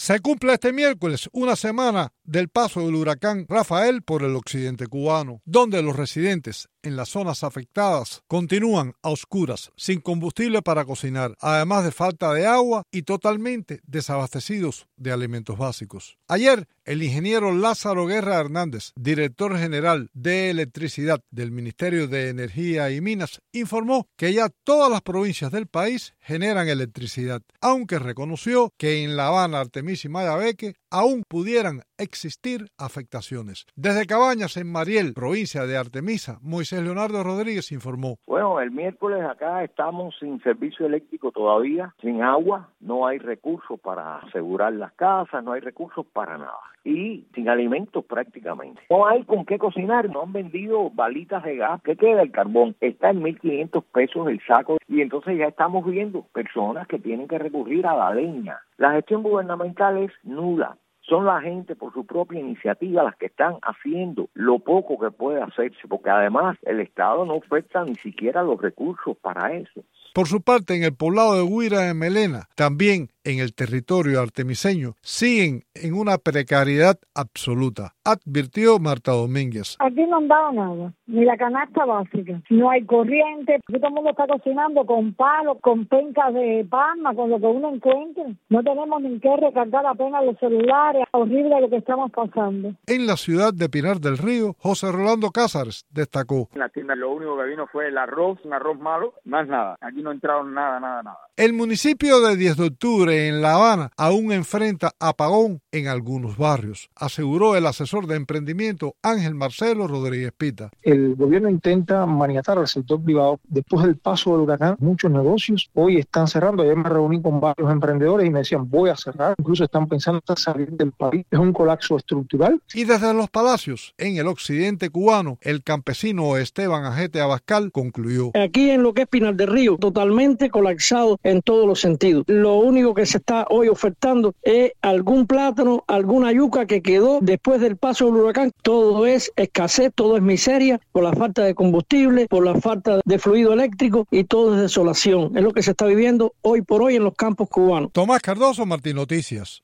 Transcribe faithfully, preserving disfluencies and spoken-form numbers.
Se cumple este miércoles una semana del paso del huracán Rafael por el occidente cubano, donde los residentes en las zonas afectadas continúan a oscuras, sin combustible para cocinar, además de falta de agua y totalmente desabastecidos de alimentos básicos. Ayer, el ingeniero Lázaro Guerra Hernández, director general de electricidad del Ministerio de Energía y Minas, informó que ya todas las provincias del país generan electricidad, aunque reconoció que en La Habana, Artemisa y Mayabeque aún pudieran existir afectaciones. Desde Cabañas, en Mariel, provincia de Artemisa, Moisés Leonardo Rodríguez informó. Bueno, el miércoles acá estamos sin servicio eléctrico todavía, sin agua, no hay recursos para asegurar las casas, no hay recursos para nada. Y sin alimentos prácticamente. No hay con qué cocinar, no han vendido balitas de gas. ¿Qué queda? El carbón está en mil quinientos pesos el saco y entonces ya estamos viendo personas que tienen que recurrir a la leña. La gestión gubernamental es nula. Son la gente por su propia iniciativa las que están haciendo lo poco que puede hacerse, porque además el Estado no oferta ni siquiera los recursos para eso. Por su parte, en el poblado de Guira de Melena, también en el territorio artemiseño, siguen en una precariedad absoluta, advirtió Marta Domínguez. Aquí no han dado nada, ni la canasta básica, no hay corriente, aquí todo el mundo está cocinando con palos, con pencas de palma, con lo que uno encuentre. No tenemos ni que recargar apenas los celulares, horrible lo que estamos pasando. En la ciudad de Pinar del Río, José Rolando Cázares destacó. En la tienda lo único que vino fue el arroz, un arroz malo, más nada. Aquí no entraron nada, nada, nada. El municipio de diez de octubre en La Habana aún enfrenta apagón en algunos barrios, aseguró el asesor de emprendimiento Ángel Marcelo Rodríguez Pita. El gobierno intenta maniatar al sector privado. Después del paso del huracán, muchos negocios hoy están cerrando. Ayer me reuní con varios emprendedores y me decían, voy a cerrar. Incluso están pensando en salir del país. Es un colapso estructural. Y desde Los Palacios, en el occidente cubano, el campesino Esteban Ajete Abascal concluyó. Aquí en lo que es Pinar del Río, totalmente colapsado en todos los sentidos. Lo único que se está hoy ofertando es algún plátano, alguna yuca que quedó después del paso del huracán. Todo es escasez, todo es miseria, por la falta de combustible, por la falta de fluido eléctrico y todo es desolación. Es lo que se está viviendo hoy por hoy en los campos cubanos. Tomás Cardoso, Martín Noticias.